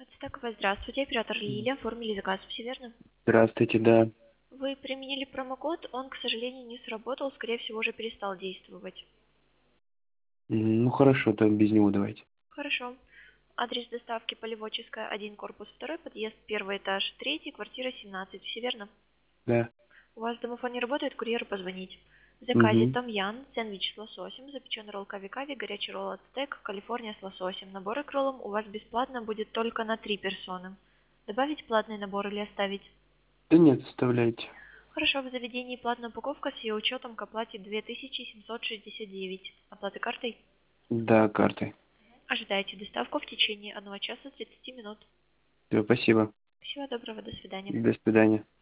Стаковая, здравствуйте, оператор Лилия, оформили заказ, все верно? Здравствуйте, да. Вы применили промокод, он, к сожалению, не сработал, скорее всего, уже перестал действовать. Ну хорошо, так без него давайте. Хорошо. Адрес доставки Полеводческая, 1, корпус 2, подъезд 1, этаж 3, квартира 17, все верно? Да. У вас домофон не работает, курьеру позвонить. В заказе Угу. том ян, сэндвич с лососем, запеченный ролл кави-кави, горячий ролл ацтек, Калифорния с лососем. Наборы к роллам у вас бесплатно будет только на 3 персоны. Добавить платный набор или оставить? Да нет, оставляйте. Хорошо, в заведении платная упаковка с ее учетом к оплате 2769. Оплата картой? Да, картой. Ожидайте доставку в течение 1 часа 30 минут. Все, спасибо. Всего доброго, до свидания. До свидания.